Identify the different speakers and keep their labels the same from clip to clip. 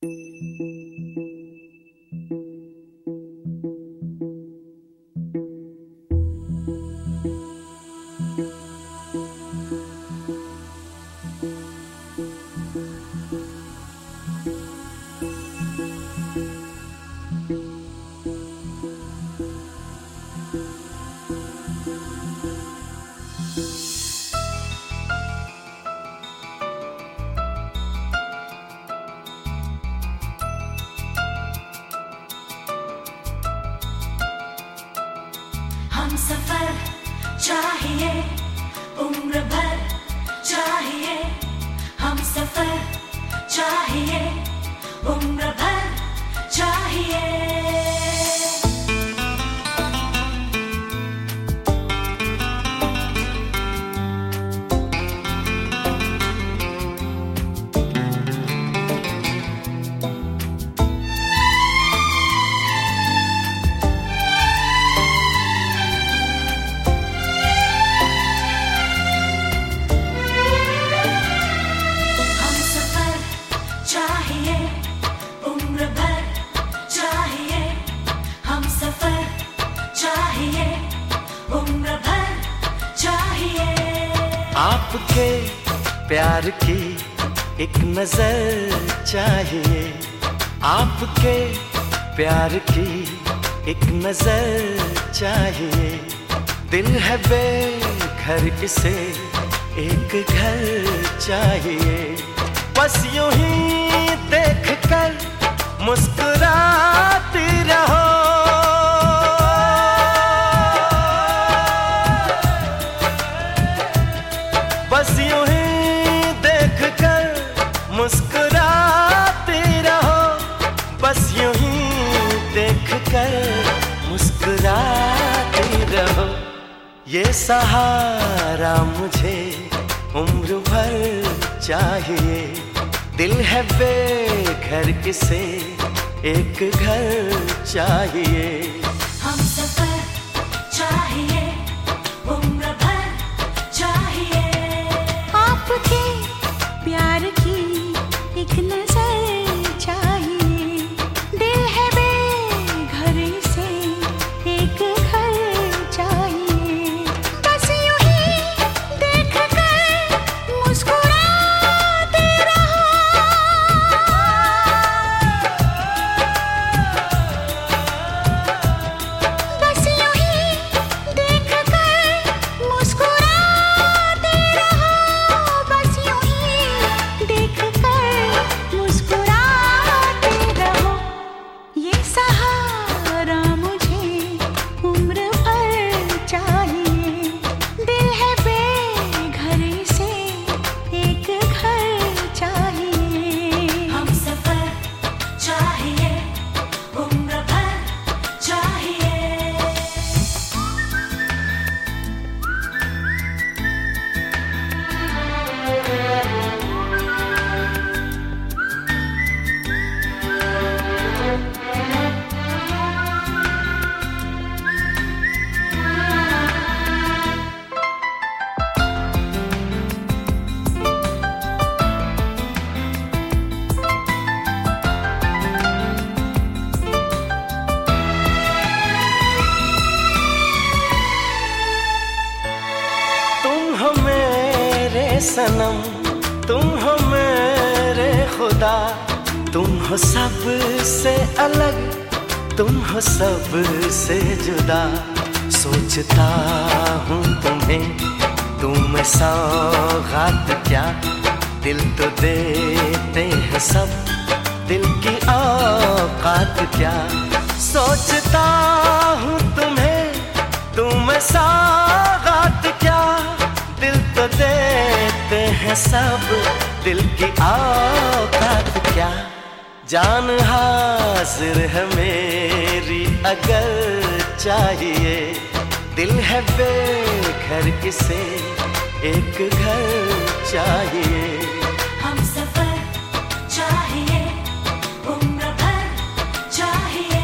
Speaker 1: हम सफर चाहिए उम्र भर चाहिए, हम सफर चाहिए उम्र भर चाहिए।
Speaker 2: आपके प्यार की एक नजर चाहिए, आपके प्यार की एक नजर चाहिए। दिल है बेघर इसे एक घर चाहिए। बस यूं ही देख कर मुस्कुराती रहो, बस यूं ही देख कर मुस्कुराती रहो, बस यूं ही देख कर मुस्कुराती रहो। ये सहारा मुझे उम्र भर चाहिए। दिल है बेघर इसे एक घर चाहिए।
Speaker 1: हम सफर चाहिए उम्र भर चाहिए,
Speaker 3: आपके प्यार की एक नजर चाहिए। दिल है बेघर इसे एक घर चाहिए। बस यूं ही देख कर मुस्कुराते रहो, बस यूं ही देख कर मुस्कुराते रहो, बस यूं ही देख कर मुस्कुराते रहो। ये सहारा मुझे उम्र भर चाहिए। दिल है बेघर इसे एक घर चाहिए।
Speaker 1: हम सफर चाहिए उम्र भर चाहिए।
Speaker 2: तुम हो मेरे सनम, तुम हो मेरे खुदा, तुम हो सबसे अलग, तुम हो सबसे जुदा। सोचता हूँ तुम्हें, तुम सौगात क्या, दिल तो देते हैं सब, दिल की औकात क्या। सोचता हूँ तुम्हें, तुम सौगात क्या, दिल तो देते हैं सब, दिल की औकात क्या। जान हाजिर है मेरी अगर चाहिए। दिल है बेघर इसे एक घर चाहिए।
Speaker 1: हम सफर चाहिए उम्र भर चाहिए।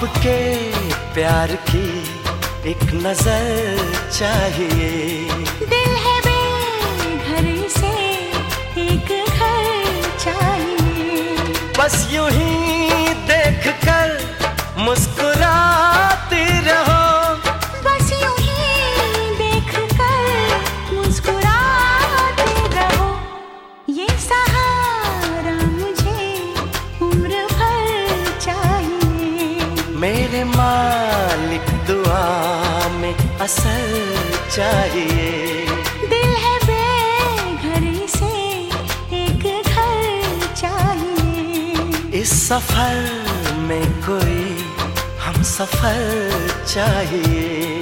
Speaker 2: आपके प्यार की एक नजर चाहिए।
Speaker 3: दिल है बेघर से एक घर चाहिए।
Speaker 2: बस यूं ही देख कर मुस्कुराती रहो।
Speaker 3: बस यूं ही देख कर मुस्कुराते रहो। ये सहारा मुझे उम्र भर चाहिए।
Speaker 2: मेरे मालिक दुआ में असर चाहिए।
Speaker 3: दिल है बेघर से एक घर चाहिए।
Speaker 2: इस सफर में कोई हम सफर चाहिए।